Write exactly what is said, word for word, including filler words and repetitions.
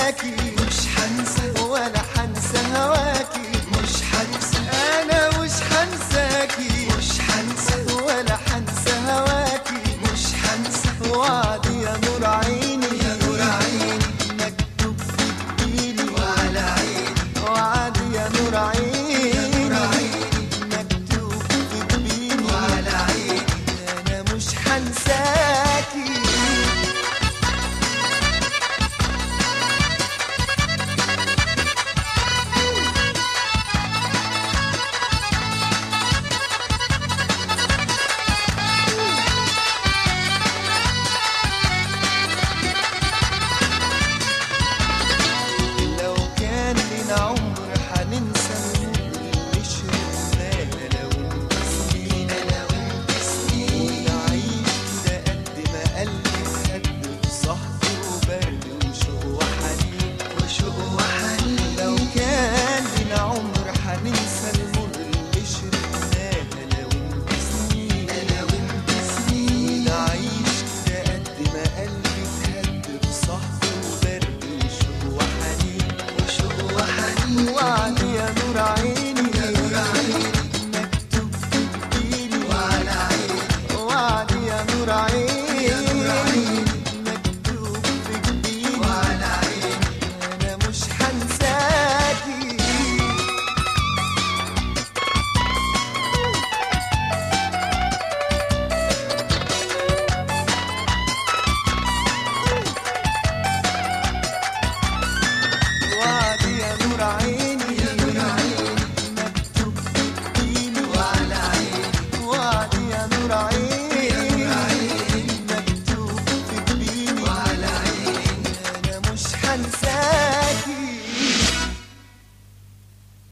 حنساكي، مش حنسى ولا حنسى هواكي، مش حنسى انا مش حنساكي، مش حنسى ولا حنسى هواكي، مش حنسى وعدي يا نور عيني، يا نور عيني مكتوب في جبيني وعلى عيني، وعدي يا نور عيني، يا نور عيني مكتوب في جبيني وعلى عيني، انا مش حنساكي. وعدي يا نور عيني، يا نور عيني مكتوب في جبيني وعلى عيني، وعدي يا نور عيني، يا نور عيني مكتوب في جبيني وعلى عيني، انا مش حنساكي. وعدي يا نور عيني، يا نور عيني مكتوب في جبيني وعلى عيني، وعدي يا نور عيني، يا نور عيني مكتوب في جبيني وعلى عيني، انا مش حنساك.